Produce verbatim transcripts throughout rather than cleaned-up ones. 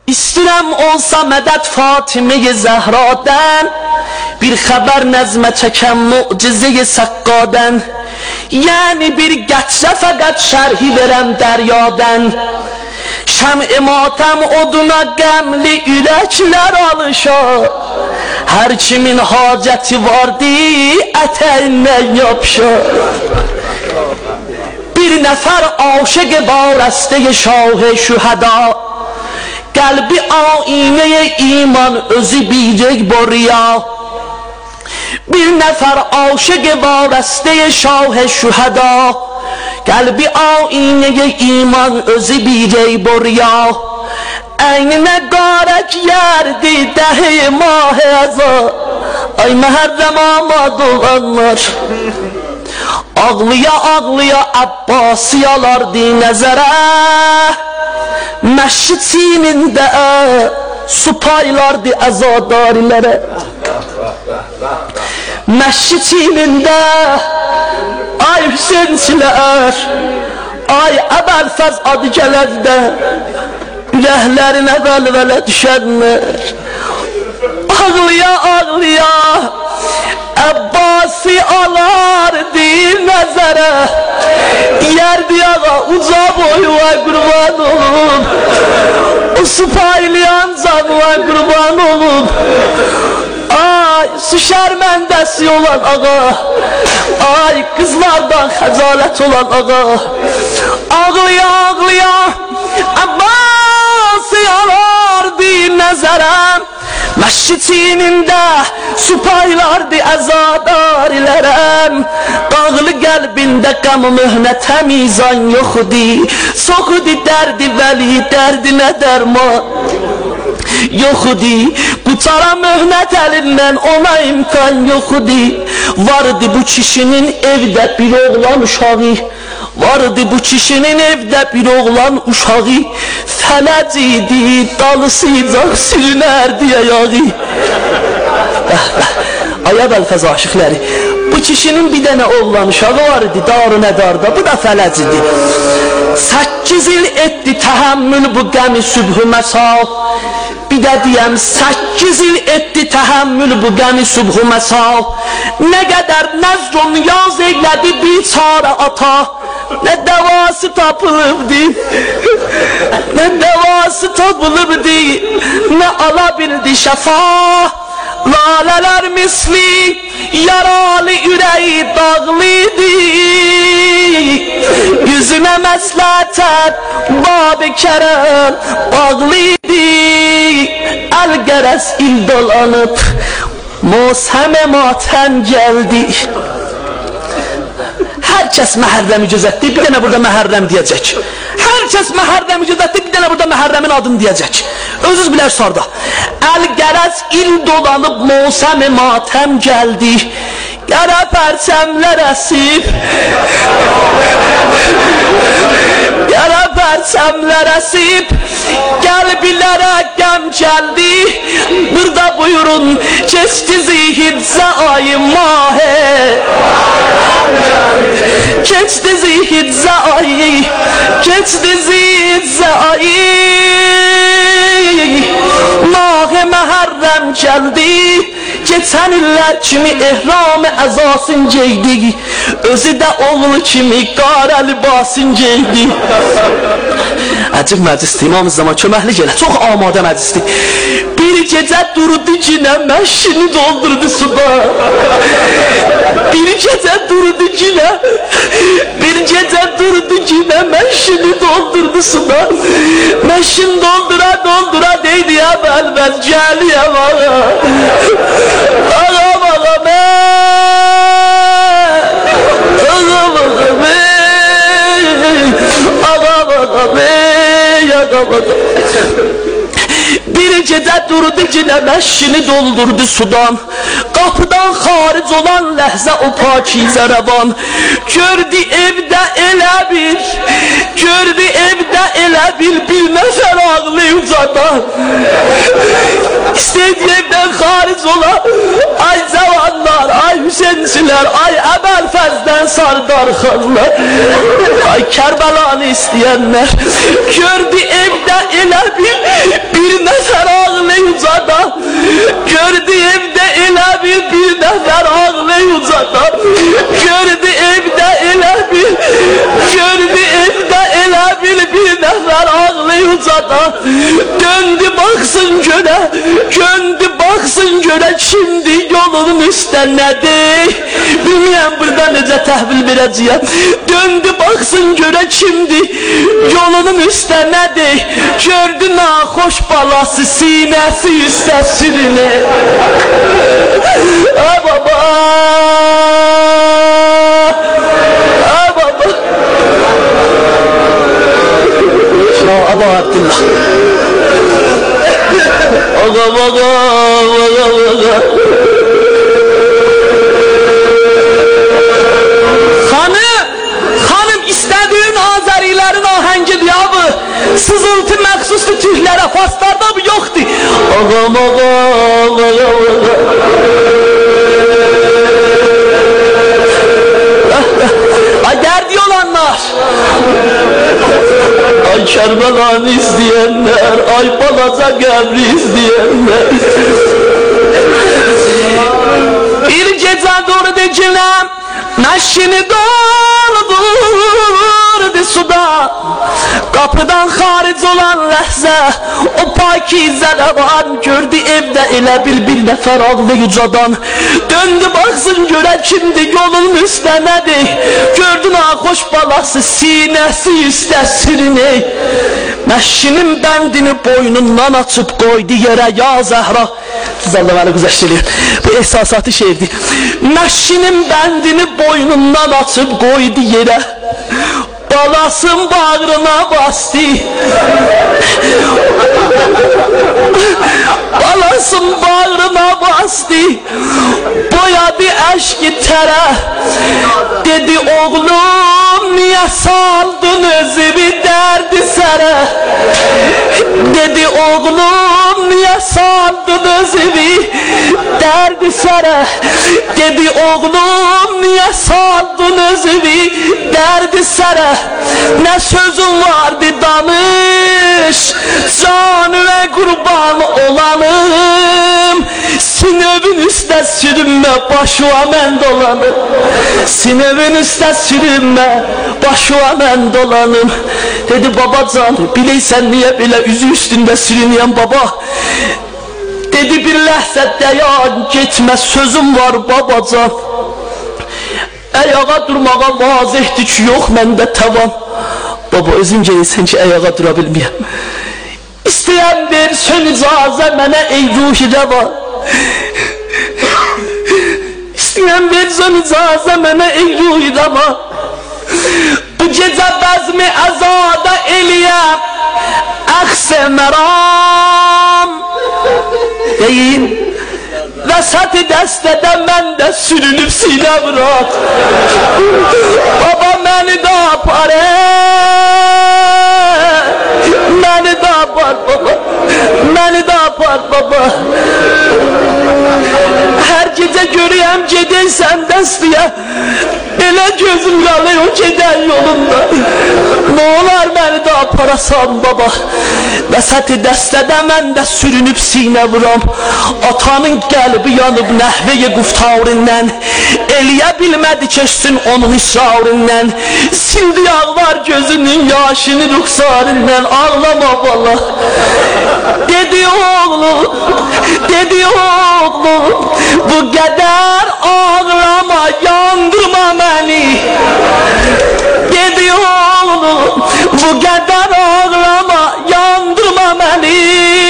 İstəyirəm olsa mədəd Fatimə-i Zəhradən, bir xəbər nəzmə çəkəm mucize-i Səqqadən. Yəni bir qətrə fəqət şərhi verəm dəryadən. Şəm-i matəm oduna qəmli ürəklər alışar, hər kimin hacəti vardı ətəyindən yapışar. Bir nəfər aşıq varəstə şah şühəda, qəlbi aynə iman özü bilik borya. Bir nəfər aşıq varəstə şah şühəda, qəlbi aynə iman özü bilik borya. Əyninə qarək yerdi dəhi mah əzar, ay məhərrəm amad olanlar. Ağlıya ağlıya Abbasiyalardı nəzərə, məşid çiynində su paylardı əzadarilərə. Məşid çiynində ay Hüseynçilər, ay Əbəlfəz adı gələndə ürəklərinə vəlvələ düşənlər. Ağlıya ağlıya Əbbasi alardı nəzərə, yerdi ağa uca boyu ay qurban olub, o su paylayan canı ay qurban olub. Ay su şərməndəsi olan ağa, ay qızlardan xəcalət olan ağa. Ağlıya ağlıya Əbbasi alardı nəzərəm, məşid çiynində su paylardı əzadarilərəm. Dağlı qəlbində qəm möhnət həmizan yoxdi, soxdi dərdi vəli dərdinə dərman yoxdi. Qutara möhnət əlindən ona imkan yoxdi. Vardı bu kişinin evdə bir oğlan uşağı, vardı bu kişinin evdə bir oğlan uşağı. Fələc idi, dalısıyacaq sürünərdi ayağı. Ay Əbəlfəz aşıqləri, bu kişinin bir dənə oğlan uşağı var idi Darü-Nədarda, bu da fələc idi. Səkkiz il etdi təhəmmül bu qəmi sübhü məsal. Bir də deyəm, səkkiz il etdi təhəmmül bu qəmi sübhü məsal. Nə qədər nəzrun yaz eylədi biçarə ata, nə dəvası tapılıbdı, nə dəvası tapılıbdı, nə ala bildi şəfa. Lalələr misli yaralı ürəyi dağlıydı, yüzünə məslətər bab-ı kərəm bağlıydı. Əl qərəz il dolanıb Mosəm-i matəm gəldi. Hər kəs məhərrəmi gözətdi, bir dənə burada məhərrəm deyəcək. Hər kəs məhərrəmi gözətdi, bir dənə burada məhərrəmin adını deyəcək. Özünüz bilər sarda. Əl qərəz il dolanıb Mosəm-i matəm gəldi. Qərə pərçəmlər əsib, qərə pərçəmlər əsib, qəlbilərə qəm gəldi. Burada buyurun, keçdi zihicə ayı mahə, keçdi zihicə ayı, keçdi zihicə ayı. Mahə məhərrəm gəldi, geçən illər kimi ehram-ı əzasın geydi, özü də oğlu kimi qara libasın geydi. Əcib məclisdir, İmam-ı Zaman köməkli gələ, çox amadə məclisdir. Bir gecə durdu günə, məşini doldurdu suda. Bir gecə durdu günə, bir gecə durdu günə, məşini doldurdu suda. Məşin doldura doldura deydi ya Əbəlfəz gəliyəm ağa. Ağam ağam ey, ağam ağam ey, ağam ağam ey, ağam ağam. Bir gecə durdu günə, məşini doldurdu sudan. Qapıdan xaric olan ləhzə o pakizə rəvan. Gördü evdə elə bir, gördü evdə elə bir, bir nəfər ağlı ucadan. İstəydi evdən xaric ola, ay cavanlar, ay Hüseynçilər, ay Əbəlfəzdən Sardar xanlar, ay Kərbəlanı istəyənlər, gördü evdə elə bir, bir nəfər ağlayıcada, gördü evdə elə bir, bir nəfər ağlayıcada, gördü evdə elə bir, gördü evdə elə bir, bir nəfər ağlayıcada, döndü baxsın göre, döndü baxsın göre, şimdi yolunun üstə nədir? Bilməyəm burada necə təhvil verəcəyəm. Döndü baxsın göre, şimdi yolunun üstə nədir? Gördü naxoş balası sinəsi üstə sürünür. Ay baba, ay baba. Ya Abu Abdullah, ağa ağa ağa ağa. Hanım, hanım istediğin Azerilerin ahengidir ya bu. Sızıltı məxsuslu Türklərə, Faslarda bu yoxdur. Ağa ağa ağa ağa. Ay derdi olanlar, ay Kərbəlanı izleyenler, ay balaca qəbri izleyenler. Bir gecə doğru dikiləm, məşini doldurdu suda. Kapıdan xaric olan ləhzə, o pakizə rəvan gördü evdə elə bil bir nəfər ağlayıcadan. Döndü baxsın görə kimdi, yolun üstə nədir? Gördü naxoş balası sinəsi üstə sürünür. Məşinin bəndini boynundan açıb qoydu yerə, ya Zəhra. Allah bana güzəşdirir. Bu ehsasatı şeirdir. Məşinin bəndini boynundan açıb qoydu yerə, balasın bağrına bastı. Balasın bağrına bastı. Boyadı eşki tere. Dedi oğlum niye saldın özümü derdi sere. Dedi oğlum niye saldın özümü derdi sere. Dedi oğlum niye saldın özümü derdi sere. Ne sözüm vardı danış, canı ve kurban olanım. Sinevin üstə sürünmə, başıma mən dolanım. Sinevin üstə sürünmə, başıma mən dolanım. Dedi babacan, bileysən niye belə üzü üstündə sürünüyəm baba. Dedi bir ləhzə dayan, getmə, sözüm var babacan. Ayağa durmağa vazihdir ki, yox məndə tavan. Baba özün gelirsən ki, ayağa dura bilməyəm. İstəyən versin icazə mənə ey ruhi rəva. İstəyən versin icazə mənə ey ruhi rəva. Bu gecə bəzmi əzada eləyəm, əxs-i məram. Deyin, vəsat-ı dəstədə mən də sürünüb sinə bırak. Baba məni də apar, məni də apar baba, məni də apar baba. Hər gecə görəyəm gedirsən dəstəyə, belə gözüm qalır o gedən yolunda. Nə olar məni də aparasan baba. Vəsat-ı dəstədə mən də sürünüb sinə vuram. Atanın qəlbi yanıb nəhvəyə quftarından, eləyə bilmədi keçsin onun israrından. Sildi ağlar gözünün yaşını ruxsarından. Ağlama bala. Dedi oğlum, dedi oğlum, bu qədər ağlama, yandırma məni. Dedi oğlum, bu qədər ağlama, yandırma məni.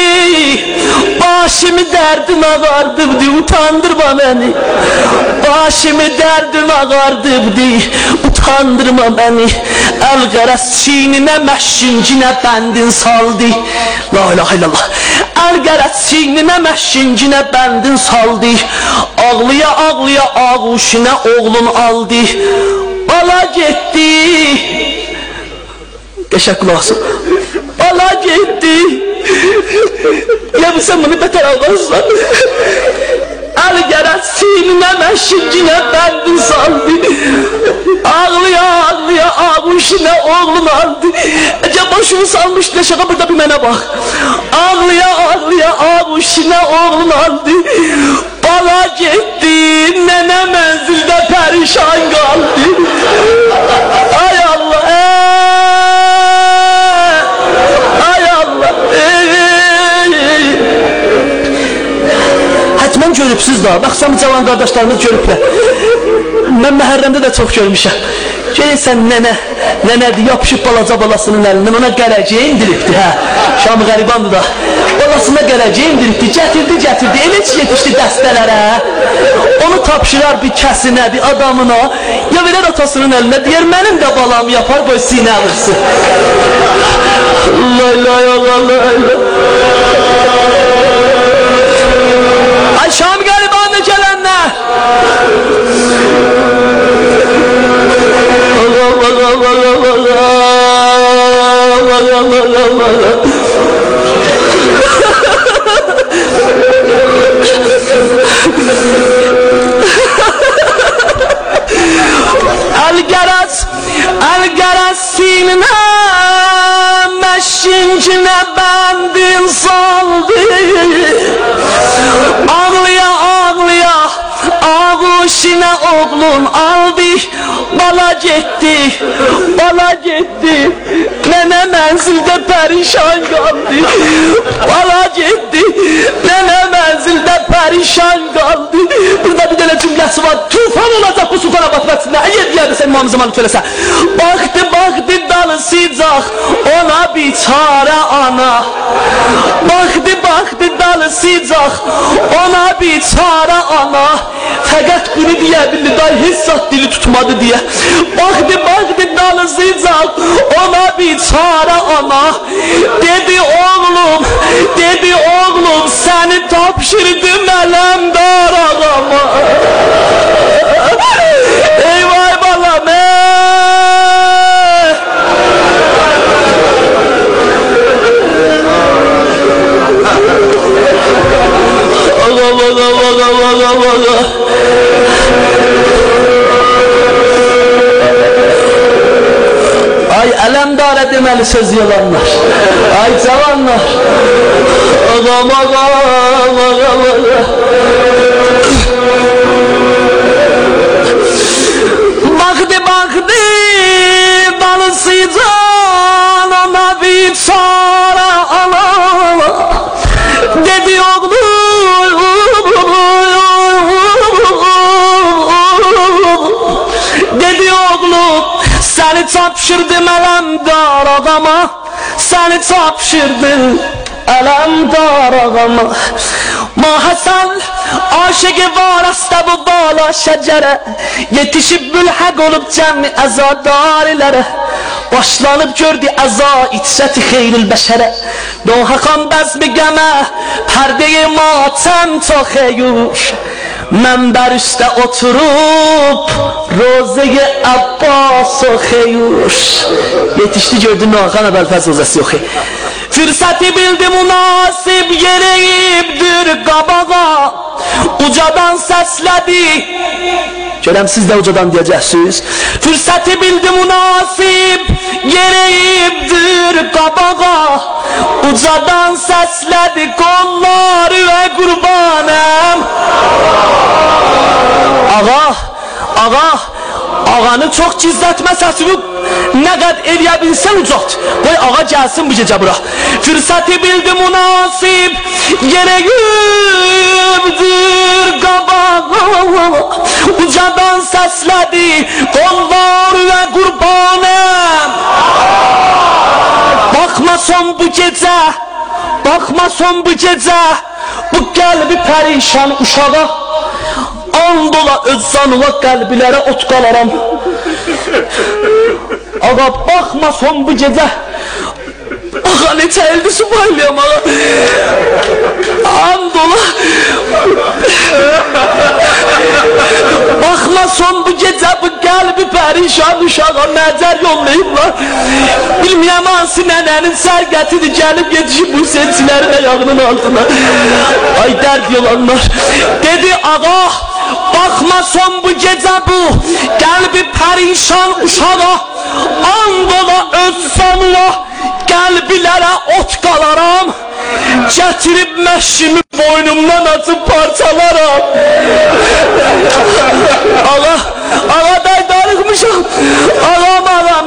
Başımı dərdin ağardıbdı, utandırma məni. Başımı dərdin ağardıbdı, utandırma məni. Əl qərəz çininə məşşincinə bəndin saldı. La ilahe illallah. Əl qərəz çininə məşşincinə bəndin saldı. Ağlıya ağlıya ağuşuna oğlun aldı. Bala getdi. Qəşək qulaq asın. Bala getdi. Ya bu sen bunu beter ağlarsan. Ali gərək sininə məşikinə bəndi saldı. Ağlıya ağlıya ağuşinə oğlun aldı. Əcə başını salmış leşağa burada bir mənə bax. Ağlıya ağlıya ağuşinə oğlun aldı. Bala getdi, nənə mənzildə pərişan qaldı. Ay Allah, ay Allah. Hətmən görübsüz da, baxsam cavan qardaşlarımız görüblər. Mən məhərrəmdə də çox görmüşəm. Görürsən nənə, nənədir, yapışıb balaca balasının əlindən, ona gələcəyi indiribdi, hə. Şam qəribandır da. Balasına gələcəyi indiribdi, gətirdi, gətirdi, elə ki yetişdi dəstələrə. Onu tapşırar bir kəsinə, bir adamına, ya verər atasının əlinə, deyər, mənim də balam yapar, qoy sinə alırsın. Allah, Allah, Allah, Allah. Ay Şam qəribanı gələnlər. Əl-gərəz, əl-gərəz sininə məşincinə bəndin saldı. Ağlıya ağlıya ağuşinə oğlun aldı. Bala getdi, bala getdi, nənə mənzildə pərişan qaldı. Bala getdi, nənə mənzildə pərişan qaldı. Burada bir dənə cümləsi var, tufan olacaq bu Sultanabad mətnində. Əgər deyərdə sən İmam Zamanı söyləsə. Baxdı, baxdı dalısıcaq, ona biçarə ana. Baxdı, baxdı dalısıcaq, ona biçarə ana. Fəqət bunu deyə bildi, day hissat dili tutmadı deyə. Baxdı, baxdı dalısıcaq, ona biçarə ana. Dedi oğlum, dedi oğlum, səni tapşırdım ələmdar ağama. Ey vay balam, ey. Allah Allah Allah Allah Allah Allah. Ay ələmdara deməli söz yalanlar. Ay cavanlar. Ağam ağam ağam ağam. Baxdı baxdı dalısıcan ona bir çara ala. Dedi oğlum, dedi oğlum, səni tapşırdım ələmdar ağama, səni tapşırdım ələmdar ağama. Mahəsən aşıqı var asta bu bala şəcərə, yetişib mülhəq olub cəmi əzadarilərə. Başlanıb gördü əza içsəti xeyril bəşərə. Nohəqan bəzmi qəmə, pərdeyi matəm toxeyur. Mənbər üstə oturub, Roze-i Abbas oxeyur. Yetişdi gördü Nohəqan əbəlfəz rozəsi oxey. Fürsəti bildi münasib yereyibdir qabağa. Ucadan səslədi. Görəm siz də ucadan deyəcəksiniz. Fürsəti bildi münasib yereyibdir qabağa. Ucadan səslədi qolları və qurbanəm. Ağa, ağa, ağanı çox gizlətmə səsini, nə qəd eləyə bilsən ucalt. Qoy ağa gəlsin bu gecə bura. Fürsəti bildi münasib yereyibdir qabağa. Ucadan səslədi qollar və qurbanəm. Baxma son bu gecə, baxma son bu gecə, bu qəlbi pərişan uşağa. And ola öz canıla qəlbilərə ot qalaram. Ağa baxma son bu gecə. Ağa neçə eldir subaylıyam ağa. Andola Bakma son bu gece bu kalbi perişan uşağa nəzər yollayıblar. Bilməyəm hansı nənənin sərgətidir gəlib yetişib bu seçilərin ayağının altına. Ay dərd yolanlar. Dedi ağa bakma son bu gece bu kalbi perişan uşağa Andola öz sonuna qəlbilərə ot qalaram. Gətirib məşimi boynumdan açıb parçalaram. Ağa, ağa daydarıqmışam. Ağam, ağam,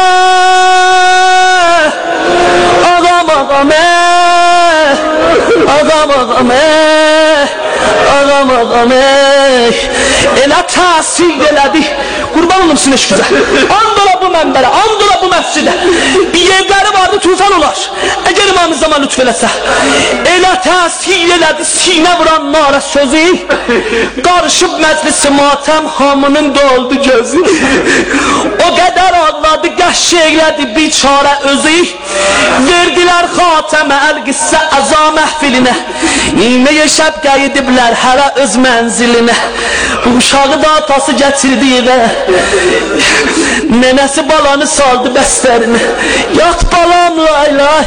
eee. Ağam, ağam, eee. Ağam, ağam, eee. Ağam, ağam, eee. Elə təsir elədi. Qurban olumsun eşküzə. Andola bu mənbələ, andola bu məscidə. Bir yerləri vardı tufan olar. Əgər imamı zaman lütf eləsə. Elə təsir elədi sinə vuran nara sözü. Qarışıb məclisi matəm hamının doldu gözü. O qədər ağladı qəşş eylədi biçarə özü. Verdilər xatəmə əl-qissə əza məhfilinə. İynəyə şəb qəyidiblər hələ öz mənzilinə. Bu uşağı da atası gətirdi evə. Nənəsi balanı saldı bəstərinə. Yat balam lay lay.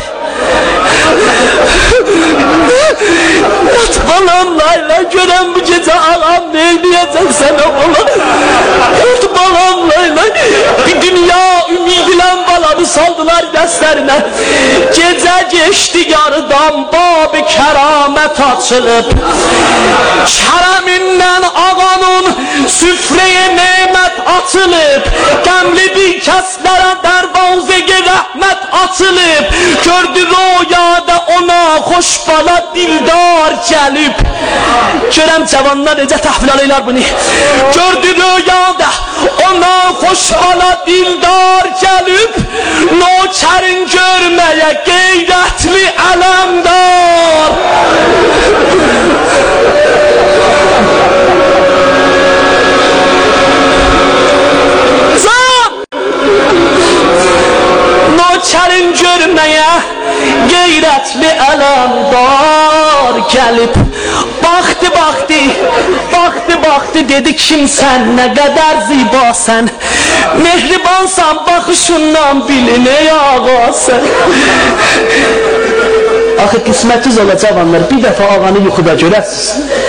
Yat balam lay lay. Görən bu gecə ağam ne eləyəcək sənə oğlan. Yat balam lay lay. Bir dünya ümidilən balanı saldılar bəstərinə. Gecə geçdi yarıdan bab-ı kəramət açılıb. Kərəmindən ağanın süfreye nemət açılıb. Qəmli bir kəslərə dərvazə-i rəhmət açılıb. Gördü rüyada ona xoş bala dildar gəlib. Görəm cavanlar necə təhvil alırlar bunu. Gördü rüyada ona xoş bala dildar gəlib. Nökərin görməyə qeyrətli ələmdar. Nökərin görməyə qeyrətli ələmdar gəlib. Baxdı, baxdı, baxdı, baxdı, dedi kimsən, nə qədər zibasən. Mehribansan, baxışından bilin ey ağasən. Axı qismətiz olacaq anlar, bir dəfə ağanı yuxuda görəsiz.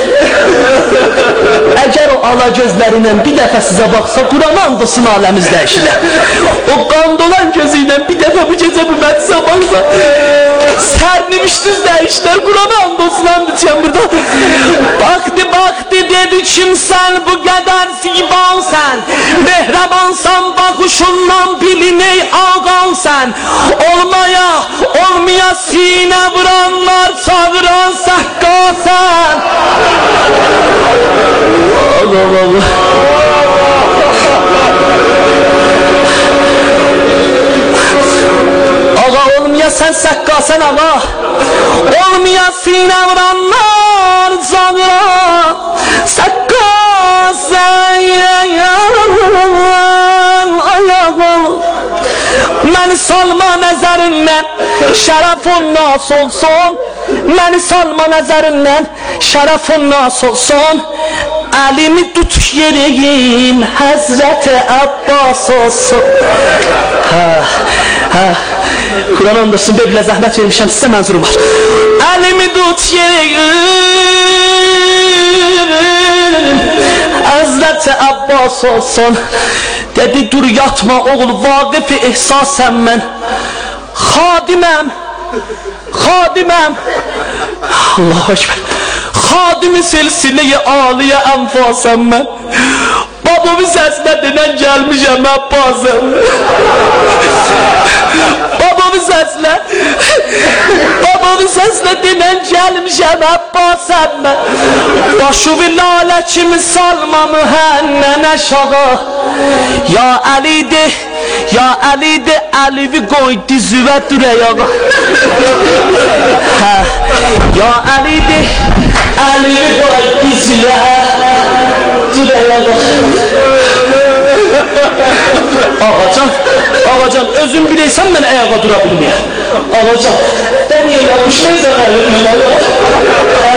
Əgər o ala gözlərinlə bir dəfə sizə baxsa, Quran andolsun aləmiz dəyişilər. O qandolan gözü ilə bir dəfə bu gecə bu məclisə baxsa, sərnimişdiz dəyişlər, Quran andolsun andolsun burada. Baxdı, baxdı, dedi kimsən, bu qədər zibansən. Mehrabansan, baxışından bilin ey ağansən. Olmaya, olmaya sinə vuranlar çağıran səhqasən. Allah Allah. Ağa olmaya sen səhqasən ağa. Olmaya sinə vuranlar çağıran səhqasən. Ayağım məni salma nəzərindən şərəfun nas olsun. Məni salma nəzərindən şərəfun nas olsun. Əlimi tut yeriyim Həzrət-i Abbas olsun. Hə, hə. Quran andolsun belə zəhmət vermişəm, sizə mənzuru var. Əlimi tut yeriyim Həzrət-i Abbas olsun. Dedi dur yatma oğul, vaqif-i ihsasən mən. Xadiməm, xadiməm. Allahu Ekber. Xadimi silsilə-i aliyə ənfasəm mən. Babamın səsinə dinən gəlmişəm Abbasəm. Babamın səsinə Babamın səsinə dinən gəlmişəm Abbasəm mən. Başı-ı lalə kimi salma mühənnən aşağı. Ya Əlidir, ya Əlidir, Əlivi qoy dizüvə dürəyağa. Hə, ya Əlidir, Əlivi qoy dizüvə dürəyağa. Ağacan, ağacan, özün bileysən mən ayağa dura bilməyəm. Ağacan. Sən niyə yapışmaysan əlimlə?